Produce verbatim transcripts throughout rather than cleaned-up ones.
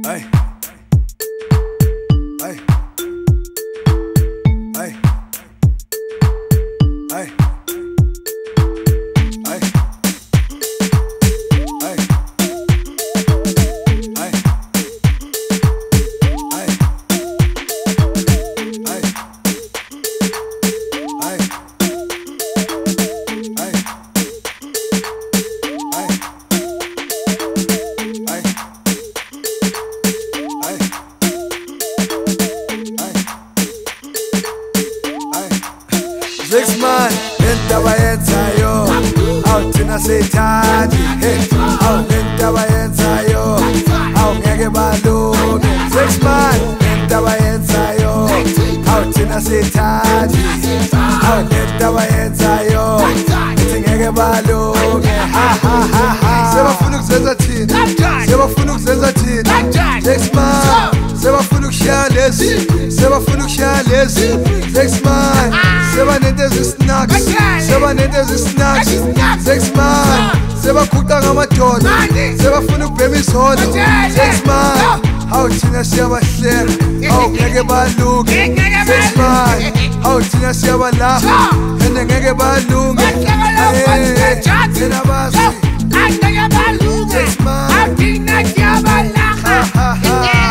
Hey. Hey. Hey. Hey. Hey. Hey. Hey. Hey. Hey. Hey. Six man, lentaba yenzayo, awu thina seyithandi, hey, awu lentaba yenzayo, awu ngeke balunge. Six man, lentaba yenzayo, awu thina seyithandi, awu lentaba yenzayo, ithi ngeke balunge. Ha ha ha ha. Sebafuna ukuzenza thina, sebafuna ukuzenza thina. Six man, sebafuna ukushaya lezi, sebafuna ukushaya lezi. Six man. Seba nento zisnacks, seba nento zisnacks. Six man, seba khuqa ngamadoda, seba funa ukubhema isono. Six man, hawu thina siyabahleka, hawu ngeke balunge. Six man, hawu thina siyabalapha, ende ngeke balunge. Thina basi, ngeke balunge. Six man, hawu thina siyabalapha.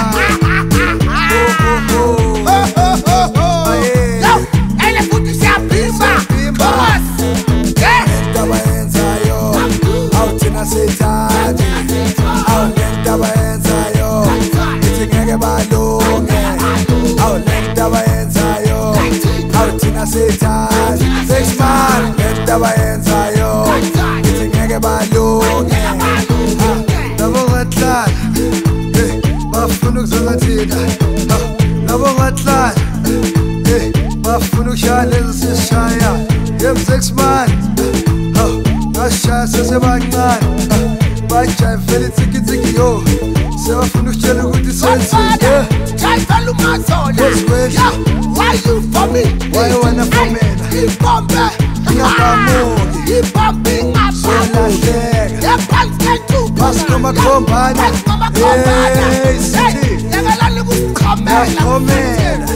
Seyithandi, awu lentaba yenzayo, ithi ngeke balunge. Awu lentaba yenzayo, awu thina seyithandi. Six man, lentaba yenzayo, ithi ngeke balunge. Labo ngahlala, hey, bafuna ukuzenza thina. Labo ngahlala, hey, bafuna ukushaya lezi sishaya. Yem six man, Asha sesebancane bajayivele itsikitsiki yo sebafuna ukutshela ukuthi senzile jayivele ungazole why you for me why you wanna for me ibombe ngiyakamuki ibombe ngaphandle yaphansi kethu basinoma khombana hey sithi yakalani kusiqhamela khomela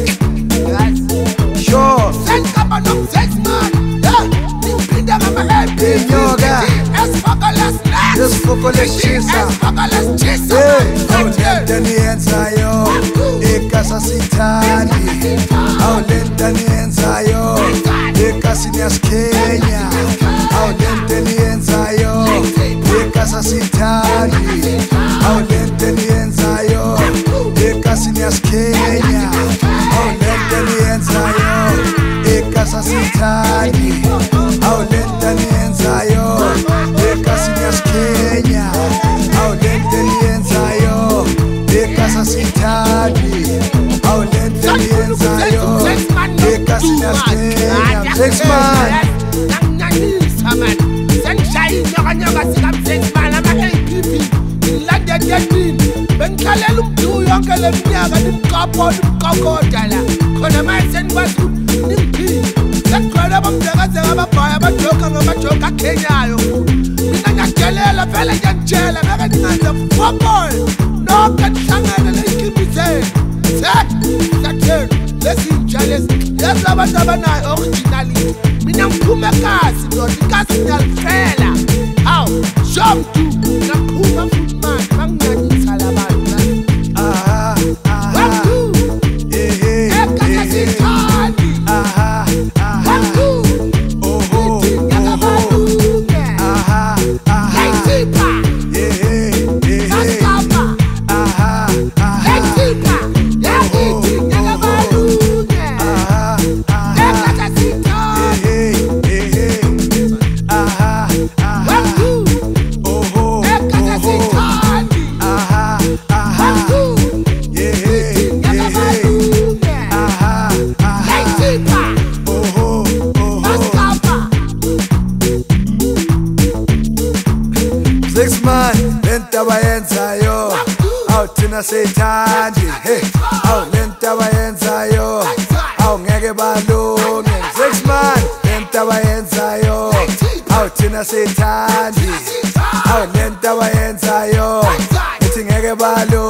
sure senkaba no sex man ngiphinde ngama happy nyoka Esfoko lechisa, awu lento niyenzayo, ikasa sithandi. Awu lento niyenzayo, ikasi niyasikhenya. Awu lento niyenzayo, ikasa sithandi. Awu lento niyenzayo, ikasi niyasikhenya. Awu lento niyenzayo, ikasa sithandi. Awu lento niyenzayo, ikasi niyasikhenya. Awu lento niyenzayo, ikasa sithandi. Awu lento niyenzayo, ikasi niyasikhenya. Six man, nganganisa man, sengishaya inyoka nyoka sika six man ama A P P. Ngilande thirteen, bengikhalela umdu yonke leminyaka nimqapho nimqokhoda la. Khona manje senikwazi ukuthi sekugcwele abamdekazeka ababhaya abajoka ngamajoka akhenyayo. Mina ngiyadelela vele ngiyakutshela ngeke ningenze football. Nonke nihlangane ney'kimbi zenu. Satheni lezintsha lezi lezi labantu abanayo originality. Mina ngiphume ekasi ndoda ikasi ngiyalifela. Hawu shomdu ngiyaphuma futhi manje manginganyisa la bantu. aha aha eh eh ekasithandi aha aha oho aha aha eh eh eh aha aha Six man, lentaba yenzayo, awu thina seyithandi. Hey, awu lentaba yenzayo, awu ngeke balunge. Six man, lentaba yenzayo, awu thina seyithandi. Awu lentaba yenzayo, ithi ngeke balunge.